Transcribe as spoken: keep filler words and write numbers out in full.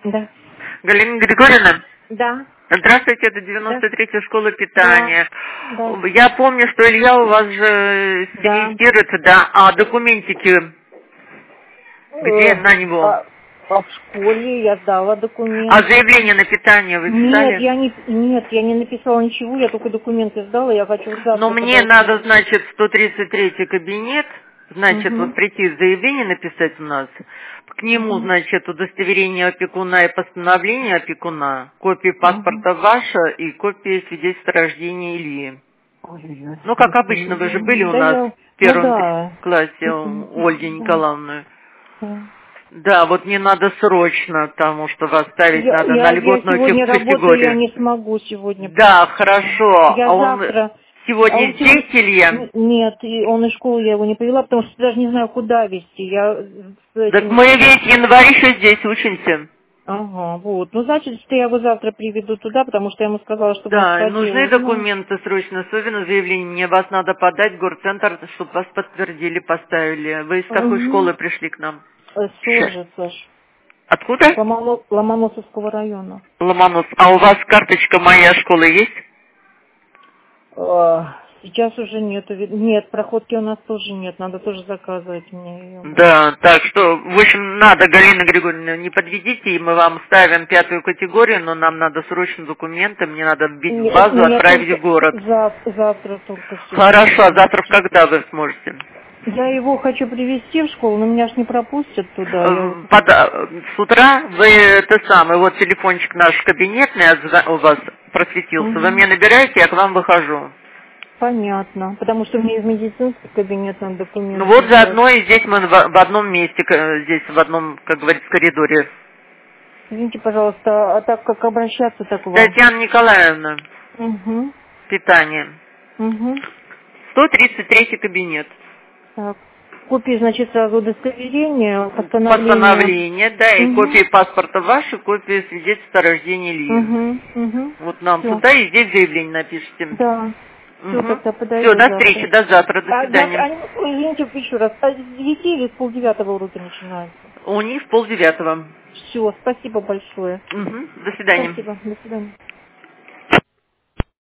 Да. Галина Григорьевна? Да. Здравствуйте, это девяносто третья школа питания. Да. Да. Я помню, что Илья у вас же Да. финансируется, да, а документики где Э, на него? а, а в школе я сдала документы. А заявление на питание вы Нет, писали? я не, нет, я не написала ничего, я только документы сдала, я хочу завтра. Но мне подойти. надо, значит, сто тридцать третий кабинет, значит, Угу. вот прийти заявление написать у нас, к нему, Угу. значит, удостоверение опекуна и постановление опекуна, копии Угу. паспорта ваша и копии свидетельства о рождении Ильи. Ой-ой-ой. Ну, как обычно, вы же были у Да нас я, в ну первом да. классе Мгм. у Ольги Да. Николаевны. Да. Да, вот мне надо срочно, потому что вас ставить Я, надо на я, я льготную сегодня работаю, я категорию. не смогу сегодня. Да, Да. хорошо. А Я он завтра... А сегодня он сегодня... здесь, Илья? Н- Нет, и он из школы, я его не повела, потому что даже не знаю, куда везти. Я с Так этим... мы весь январь еще здесь учимся. Ага, вот. Ну, значит, что я его завтра приведу туда, потому что я ему сказала, чтобы он Да, и сходил, нужны узнал. документы срочно, особенно заявление. Мне вас надо подать в горцентр, чтобы вас подтвердили, поставили. Вы из какой Угу. школы пришли к нам? Соржа, Саш. Откуда? Ломоно- Ломоносовского района. Ломонос. А у вас карточка «Моя школа» есть? А, Сейчас уже нету. вид- Нет, проходки у нас тоже нет. Надо тоже заказывать мне ее брать. Да, так что, в общем, надо, Галина Григорьевна, не подведите, и мы вам ставим пятую категорию, но нам надо срочно документы, мне надо вбить в Нет, базу, мне отправить в только город. зав- завтра только все это Хорошо, а завтра в документы. когда вы сможете? Я его хочу привезти в школу, но меня ж не пропустят туда. Я... Э, под- э, С утра вы это самое, вот телефончик наш кабинетный отзва- у вас просветился, вы Мгм. меня набираете, я к вам выхожу. Понятно. Потому что мне из медицинского кабинета надо Ну документы вот брать. заодно и здесь мы в в одном месте, к- здесь в одном, как говорится, коридоре. Извините, пожалуйста, а так как обращаться так к вам? Татьяна Николаевна, Угу. питание. Угу. сто тридцать третий кабинет. Так. Копии, значит, сразу удостоверения, постановления. Постановление, да, и Угу. копии паспорта ваши, копии свидетельства о рождении Ильи. Угу. Угу. Вот нам Все. туда и здесь заявление напишите. Да. Все, Угу. тогда Все, подойду до встречи, завтра. до завтра, до А завтра, свидания. они, ой, извините, еще раз, а с девяти или с полдевятого уроки начинаются? У них полдевятого. Все, спасибо большое. Угу. До свидания. Спасибо, до свидания.